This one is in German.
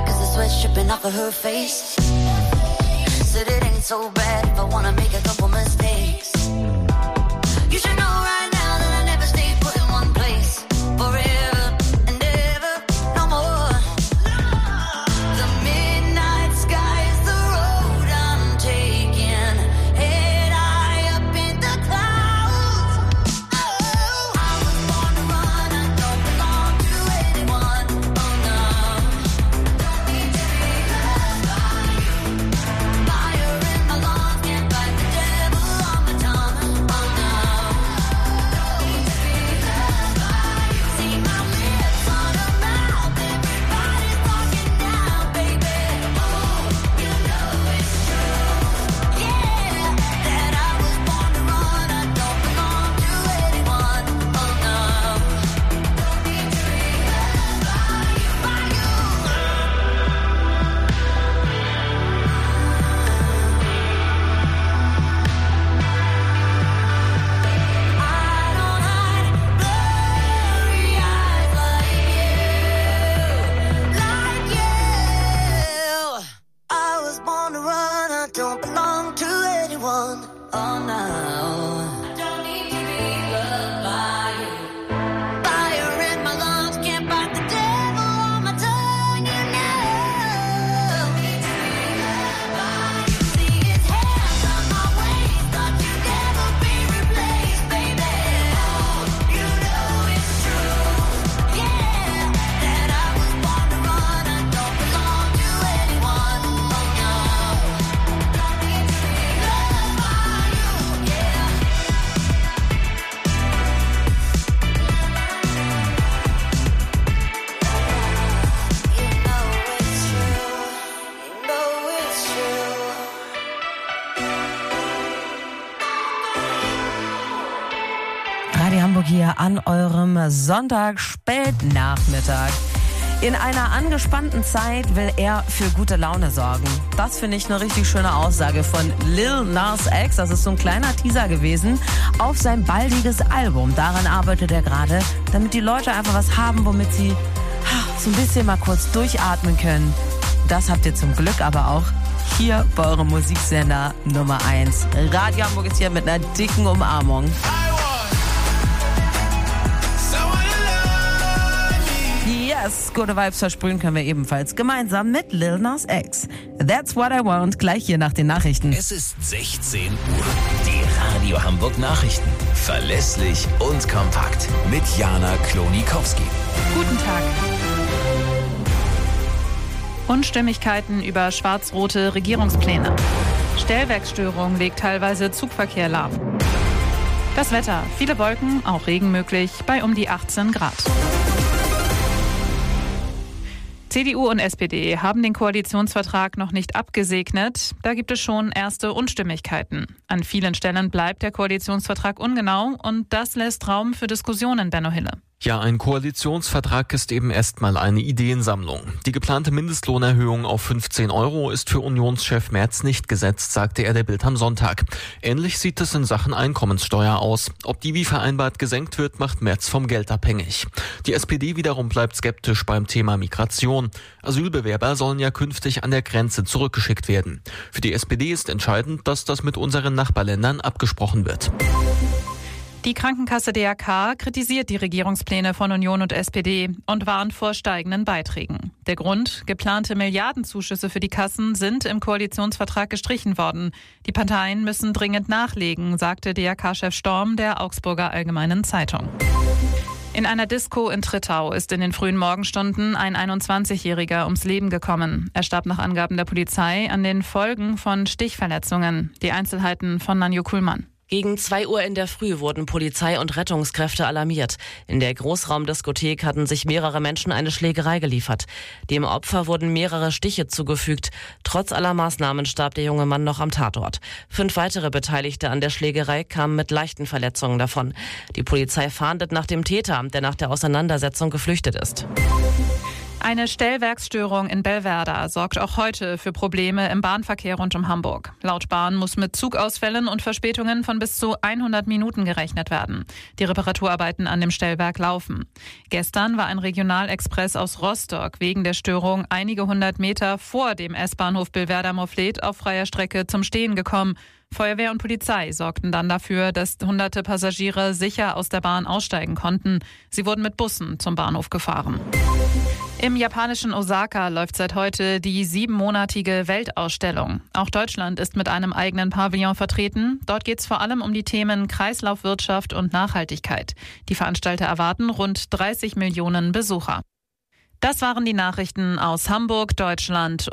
cause the sweat's dripping off of her face. Said it ain't so bad if I wanna make a couple mistakes. You should know right now that I never stay put in one place forever and ever, no more. The midnight sky is the road I'm taking, head high up in the clouds. Oh, I was born to run, I don't belong to anyone. Oh no, don't need to be loved by you. Fire in my lungs, can't fight the devil on my tongue. Oh no, don't need to be loved by you. See my lips on a mouth, everybody's talking now, baby. Oh, you know it's true, yeah, that I was born to run, I don't belong to anyone. Oh no, don't need to be loved by you. I don't hide blurry eyes like you. I was born to run, I don't belong to anyone. Oh no, don't need to be loved by you. Fire in my lungs, can't fight the devil on my tongue. You know, don't need to be loved by you. See his hands on my waist, thought you'd never be replaced, baby. Oh, you know it's true, yeah, that I was born to run, I don't belong to anyone. Oh no, don't need to be loved by you, yeah. You know it's true, you know it's true. Radio Hamburg hier an eurem Sonntag Spätnachmittag. In einer angespannten Zeit will er für gute Laune sorgen. Das finde ich eine richtig schöne Aussage von Lil Nas X. Das ist so ein kleiner Teaser gewesen auf sein baldiges Album. Daran arbeitet er gerade, damit die Leute einfach was haben, womit sie so ein bisschen mal kurz durchatmen können. Das habt ihr zum Glück aber auch hier bei eurem Musiksender Nummer 1. Radio Hamburg ist hier mit einer dicken Umarmung. Yes, gute Vibes versprühen können wir ebenfalls gemeinsam mit Lil Nas X. That's what I want, gleich hier nach den Nachrichten. Es ist 16 Uhr. Die Radio Hamburg Nachrichten. Verlässlich und kompakt. Mit Jana Klonikowski. Guten Tag. Unstimmigkeiten über schwarz-rote Regierungspläne. Stellwerksstörung legt teilweise Zugverkehr lahm. Das Wetter. Viele Wolken, auch Regen möglich, bei um die 18 Grad. CDU und SPD haben den Koalitionsvertrag noch nicht abgesegnet. Da gibt es schon erste Unstimmigkeiten. An vielen Stellen bleibt der Koalitionsvertrag ungenau und das lässt Raum für Diskussionen, Benno Hille. Ja, ein Koalitionsvertrag ist eben erstmal eine Ideensammlung. Die geplante Mindestlohnerhöhung auf 15 € ist für Unionschef Merz nicht gesetzt, sagte er der Bild am Sonntag. Ähnlich sieht es in Sachen Einkommenssteuer aus. Ob die wie vereinbart gesenkt wird, macht Merz vom Geld abhängig. Die SPD wiederum bleibt skeptisch beim Thema Migration. Asylbewerber sollen ja künftig an der Grenze zurückgeschickt werden. Für die SPD ist entscheidend, dass das mit unseren Nachbarländern abgesprochen wird. Die Krankenkasse DRK kritisiert die Regierungspläne von Union und SPD und warnt vor steigenden Beiträgen. Der Grund: geplante Milliardenzuschüsse für die Kassen sind im Koalitionsvertrag gestrichen worden. Die Parteien müssen dringend nachlegen, sagte DRK-Chef Storm der Augsburger Allgemeinen Zeitung. In einer Disco in Trittau ist in den frühen Morgenstunden ein 21-Jähriger ums Leben gekommen. Er starb nach Angaben der Polizei an den Folgen von Stichverletzungen. Die Einzelheiten von Nanjo Kuhlmann. Gegen 2 Uhr in der Früh wurden Polizei und Rettungskräfte alarmiert. In der Großraumdiskothek hatten sich mehrere Menschen eine Schlägerei geliefert. Dem Opfer wurden mehrere Stiche zugefügt. Trotz aller Maßnahmen starb der junge Mann noch am Tatort. 5 weitere Beteiligte an der Schlägerei kamen mit leichten Verletzungen davon. Die Polizei fahndet nach dem Täter, der nach der Auseinandersetzung geflüchtet ist. Eine Stellwerksstörung in Bellwerder sorgt auch heute für Probleme im Bahnverkehr rund um Hamburg. Laut Bahn muss mit Zugausfällen und Verspätungen von bis zu 100 Minuten gerechnet werden. Die Reparaturarbeiten an dem Stellwerk laufen. Gestern war ein Regionalexpress aus Rostock wegen der Störung einige 100 Meter vor dem S-Bahnhof Bellwerder-Morfleet auf freier Strecke zum Stehen gekommen. Feuerwehr und Polizei sorgten dann dafür, dass hunderte Passagiere sicher aus der Bahn aussteigen konnten. Sie wurden mit Bussen zum Bahnhof gefahren. Im japanischen Osaka läuft seit heute die 7-monatige Weltausstellung. Auch Deutschland ist mit einem eigenen Pavillon vertreten. Dort geht es vor allem um die Themen Kreislaufwirtschaft und Nachhaltigkeit. Die Veranstalter erwarten rund 30 Millionen Besucher. Das waren die Nachrichten aus Hamburg, Deutschland.